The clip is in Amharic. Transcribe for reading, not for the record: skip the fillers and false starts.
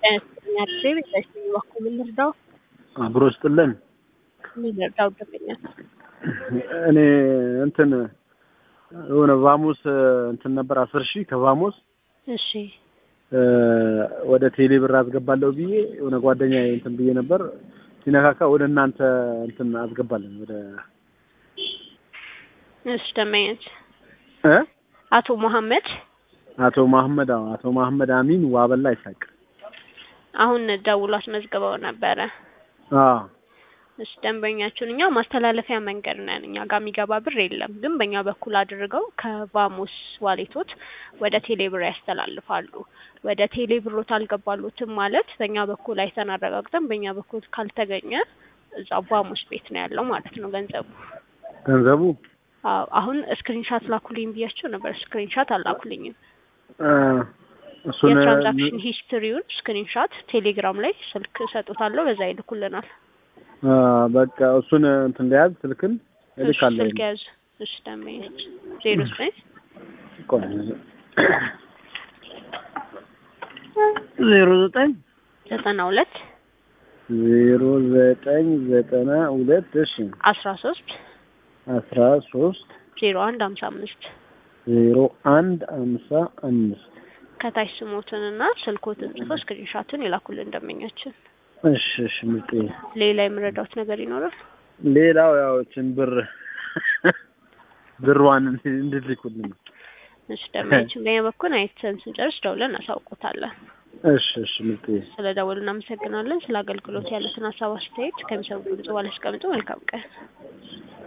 ያድርግ በዚህ በኩል ልርዳው አብሮ ስጥልን ልርዳው ደበኛ እኔ እንትን የሆነ ቫሙስ እንትን ነበር 10000 ከቫሙስ እሺ ወደ ቴሌ ብር አስገባለሁ ብዬ የሆነ ጓደኛዬ እንትን ብዬ ነበር ሲነካካ ወደ እናንተ እንትን አስገባለን ወደ እሺ ደመኛች እ አቶ መሐመድ አቶ መሐመድ አሚን ዋበላ ይሳቅ አሁን ደውሎ አስመዝግበው ነበረ እሺ ደንበኛችን እኛ ማስተላለፊያ መንገድ ነን እኛ ጋር የሚገባ ብር የለም ግን በእኛ በኩል አድርገው ከቫሙስ ዋሌቶት ወደ ቴሌብር ያስተላልፋሉ ወደ ቴሌብሮት አልገባሉትም ማለት በእኛ በኩል አይተን አረጋግጠን በእኛ በኩል ካልተገኘ እዛ ቫሙስ ቤት ነው ያለው ማለት ነው ገንዘቡ አሁን ስክሪንሻት ላኩልኝ ብያቸው ነበር ስክሪንሻት አላኩልኝም የትራንዛክሽን ሂስትሪውን ስክሪንሻት ቴሌግራም ላይ ስልክ ሰጡታለሁ በዛ ይልኩልናል በቃ እሱን እንትን ለያዝ ስልክን እልካለሁ ስልክ ያዝ እሺ ደመኛች 09 0992 እሺ 13 0155 ከታች ስሞትንና ስልኮትን ጽፎ ስክሪንሻቱን ይላኩልን ደመኛችን እሺ ምጤ ሌላ የምረዳውት ነገር ይኖራል ሌላው ያው ብርዋን እንድልኩልን እሺ ደመኛችን በእኛ በኩል አይተን ስንጨርስ ደውለን አሳውቆታለን እሺ ምጤ ስለደወሉ እናመሰግናለን ስለ አገልግሎት ያሉትን ሀሳብ አስተያየት ከሚሰሙ ድምጽ ባለስቀምጡ መልካም ቀን